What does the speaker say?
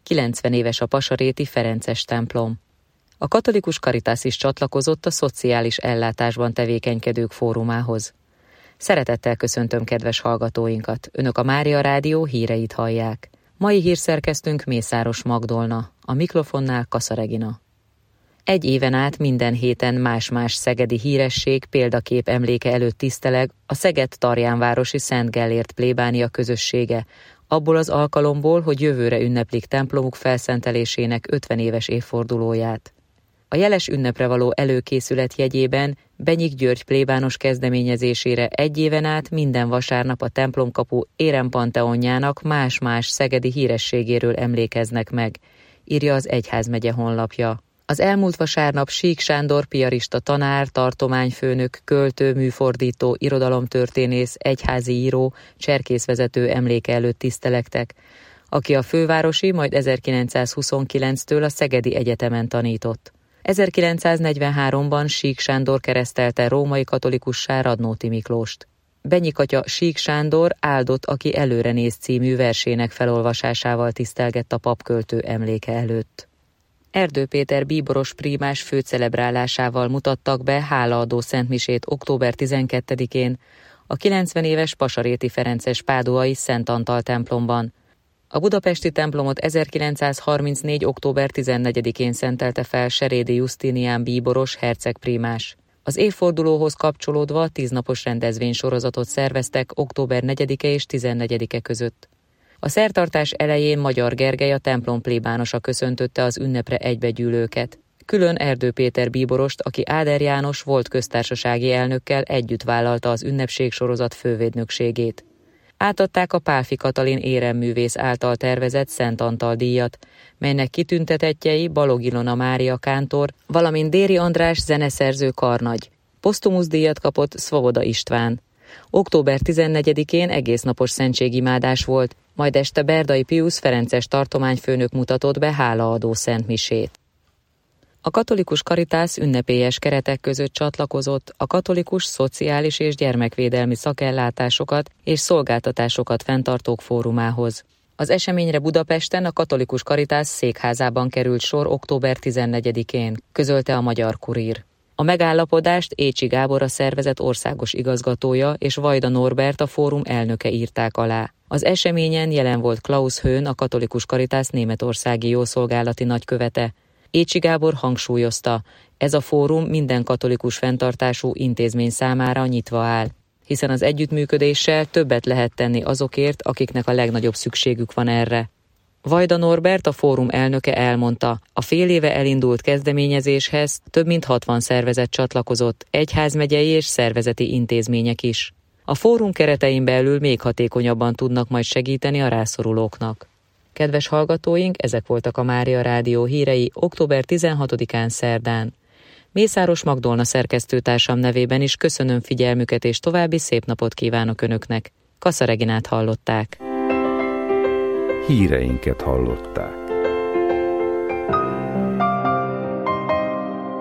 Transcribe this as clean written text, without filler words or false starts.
90 éves a pasaréti ferences templom. A katolikus Caritas is csatlakozott a szociális ellátásban tevékenykedők fórumához. Szeretettel köszöntöm kedves hallgatóinkat, Önök a Mária Rádió híreit hallják. Mai hírszerkesztőnk Mészáros Magdolna, a mikrofonnál Kassa Regina. Egy éven át minden héten más-más szegedi híresség példakép emléke előtt tiszteleg a Szeged-Tarjánvárosi Szent Gellért plébánia közössége, abból az alkalomból, hogy jövőre ünneplik templomuk felszentelésének 50 éves évfordulóját. A jeles ünnepre való előkészület jegyében Benyik György plébános kezdeményezésére egy éven át minden vasárnap a templomkapu érempanteonjának más-más szegedi hírességéről emlékeznek meg, írja az egyházmegye honlapja. Az elmúlt vasárnap Sík Sándor piarista tanár, tartományfőnök, költő, műfordító, irodalomtörténész, egyházi író, cserkészvezető emléke előtt tisztelektek, aki a fővárosi, majd 1929-től a Szegedi Egyetemen tanított. 1943-ban Sík Sándor keresztelte római katolikussá Radnóti Miklóst. Benyik atya Sík Sándor áldott, aki előre néz című versének felolvasásával tisztelgett a papköltő emléke előtt. Erdő Péter bíboros prímás főcelebrálásával mutattak be hálaadó szentmisét október 12-én a 90 éves pasaréti ferences páduai Szent Antal templomban. A budapesti templomot 1934. október 14-én szentelte fel Serédi Justinián bíboros hercegprímás. Az évfordulóhoz kapcsolódva 10 napos rendezvénysorozatot szerveztek október 4-e és 14-e között. A szertartás elején Magyar Gergely, a templom plébánosa köszöntötte az ünnepre egybegyűlőket. Külön Erdő Péter bíborost, aki Áder János volt köztársasági elnökkel együtt vállalta az ünnepségsorozat fővédnökségét. Átadták a Pálffy Katalin éremművész által tervezett Szent Antal díjat, melynek kitüntetettjei Balog Ilona Mária kántor, valamint Déri András zeneszerző karnagy. Posztumusz díjat kapott Szvoboda István. Október 14-én egésznapos szentségimádás volt, majd este Berdai Piusz ferences tartományfőnök mutatott be hálaadó szentmisét. A katolikus Caritas ünnepélyes keretek között csatlakozott a katolikus szociális és gyermekvédelmi szakellátásokat és szolgáltatásokat fenntartók fórumához. Az eseményre Budapesten a katolikus Caritas székházában került sor október 14-én, közölte a Magyar Kurír. A megállapodást Écsi Gábor, a szervezet országos igazgatója, és Vajda Norbert, a fórum elnöke írták alá. Az eseményen jelen volt Klaus Höhn, a katolikus Caritas németországi jószolgálati nagykövete. Écsi Gábor hangsúlyozta, ez a fórum minden katolikus fenntartású intézmény számára nyitva áll, hiszen az együttműködéssel többet lehet tenni azokért, akiknek a legnagyobb szükségük van erre. Vajda Norbert, a fórum elnöke elmondta, a fél éve elindult kezdeményezéshez több mint 60 szervezet csatlakozott, egyházmegyei és szervezeti intézmények is. A fórum keretein belül még hatékonyabban tudnak majd segíteni a rászorulóknak. Kedves hallgatóink, ezek voltak a Mária Rádió hírei október 16-án szerdán. Mészáros Magdolna szerkesztőtársam nevében is köszönöm figyelmüket, és további szép napot kívánok Önöknek. Kassa Reginát hallották. Híreinket hallották.